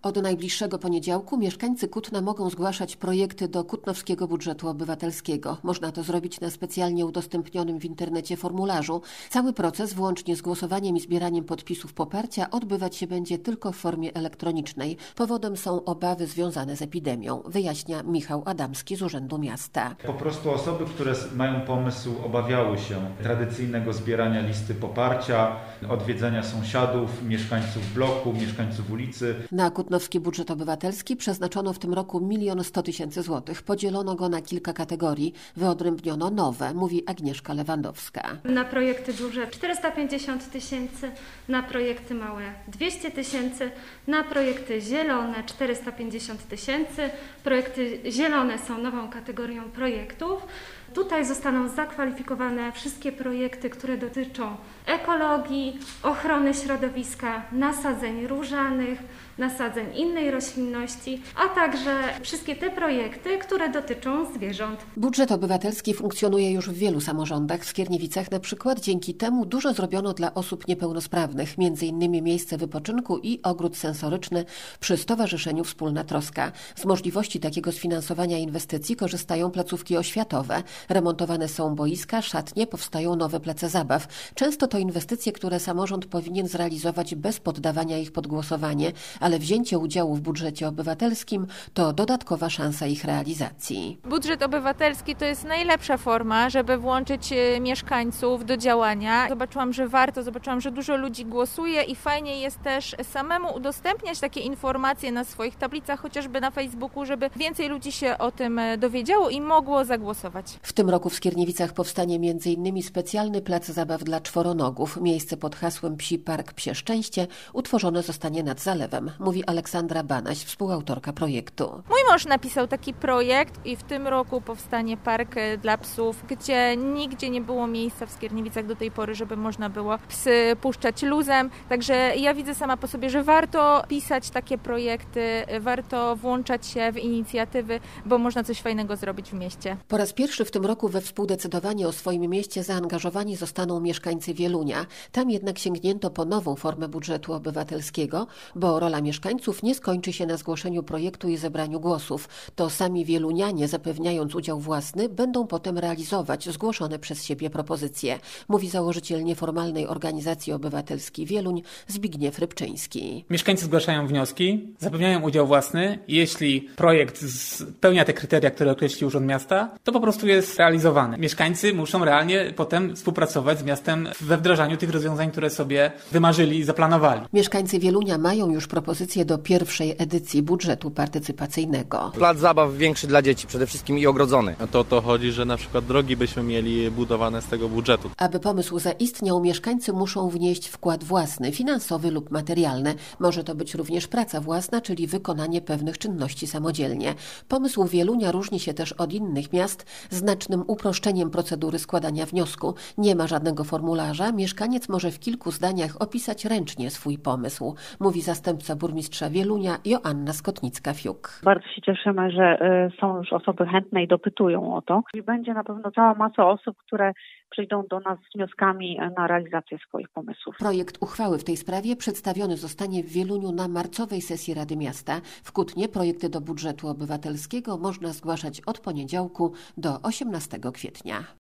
Od najbliższego poniedziałku mieszkańcy Kutna mogą zgłaszać projekty do Kutnowskiego Budżetu Obywatelskiego. Można to zrobić na specjalnie udostępnionym w internecie formularzu. Cały proces, włącznie z głosowaniem i zbieraniem podpisów poparcia, odbywać się będzie tylko w formie elektronicznej. Powodem są obawy związane z epidemią, wyjaśnia Michał Adamski z Urzędu Miasta. Po prostu osoby, które mają pomysł, obawiały się tradycyjnego zbierania listy poparcia, odwiedzania sąsiadów, mieszkańców bloku, mieszkańców ulicy. Na Kutnowski Budżet Obywatelski przeznaczono w tym roku 1 100 000 złotych. Podzielono go na kilka kategorii. Wyodrębniono nowe, mówi Agnieszka Lewandowska. Na projekty duże 450 000, na projekty małe 200 000, na projekty zielone 450 000. Projekty zielone są nową kategorią projektów. Tutaj zostaną zakwalifikowane wszystkie projekty, które dotyczą ekologii, ochrony środowiska, nasadzeń różanych, nasadzeń innej roślinności, a także wszystkie te projekty, które dotyczą zwierząt. Budżet obywatelski funkcjonuje już w wielu samorządach. W Skierniewicach na przykład dzięki temu dużo zrobiono dla osób niepełnosprawnych, m.in. miejsce wypoczynku i ogród sensoryczny przy Stowarzyszeniu Wspólna Troska. Z możliwości takiego sfinansowania inwestycji korzystają placówki oświatowe. Remontowane są boiska, szatnie, powstają nowe place zabaw. Często to inwestycje, które samorząd powinien zrealizować bez poddawania ich pod głosowanie, ale wzięcie udziału w budżecie obywatelskim to dodatkowa szansa ich realizacji. Budżet obywatelski to jest najlepsza forma, żeby włączyć mieszkańców do działania. Zobaczyłam, że dużo ludzi głosuje i fajnie jest też samemu udostępniać takie informacje na swoich tablicach, chociażby na Facebooku, żeby więcej ludzi się o tym dowiedziało i mogło zagłosować. W tym roku w Skierniewicach powstanie m.in. specjalny plac zabaw dla czworonogów. Miejsce pod hasłem Psi Park Psie Szczęście utworzone zostanie nad zalewem, mówi Aleksandra Banaś, współautorka projektu. Mój mąż napisał taki projekt i w tym roku powstanie park dla psów, gdzie nigdzie nie było miejsca w Skierniewicach do tej pory, żeby można było psy puszczać luzem. Także ja widzę sama po sobie, że warto pisać takie projekty, warto włączać się w inicjatywy, bo można coś fajnego zrobić w mieście. Po raz pierwszy w tym roku we współdecydowanie o swoim mieście zaangażowani zostaną mieszkańcy Wielunia. Tam jednak sięgnięto po nową formę budżetu obywatelskiego, bo rola mieszkańców nie skończy się na zgłoszeniu projektu i zebraniu głosów. To sami wielunianie, zapewniając udział własny, będą potem realizować zgłoszone przez siebie propozycje, mówi założyciel nieformalnej organizacji obywatelskiej Wieluń Zbigniew Rybczyński. Mieszkańcy zgłaszają wnioski, zapewniają udział własny. Jeśli projekt spełnia te kryteria, które określił Urząd Miasta, to po prostu jest realizowany. Mieszkańcy muszą realnie potem współpracować z miastem we wdrażaniu tych rozwiązań, które sobie wymarzyli i zaplanowali. Mieszkańcy Wielunia mają już propozycje do pierwszej edycji budżetu partycypacyjnego. Plac zabaw większy dla dzieci, przede wszystkim i ogrodzony. A to o to chodzi, że na przykład drogi byśmy mieli budowane z tego budżetu. Aby pomysł zaistniał, mieszkańcy muszą wnieść wkład własny, finansowy lub materialny. Może to być również praca własna, czyli wykonanie pewnych czynności samodzielnie. Pomysł Wielunia różni się też od innych miast znacznym uproszczeniem procedury składania wniosku. Nie ma żadnego formularza. Mieszkaniec może w kilku zdaniach opisać ręcznie swój pomysł, mówi zastępca burmistrza Wielunia Joanna Skotnicka-Fiuk. Bardzo się cieszymy, że są już osoby chętne i dopytują o to. I będzie na pewno cała masa osób, które przyjdą do nas z wnioskami na realizację swoich pomysłów. Projekt uchwały w tej sprawie przedstawiony zostanie w Wieluniu na marcowej sesji Rady Miasta. W Kutnie projekty do budżetu obywatelskiego można zgłaszać od poniedziałku do 18 kwietnia.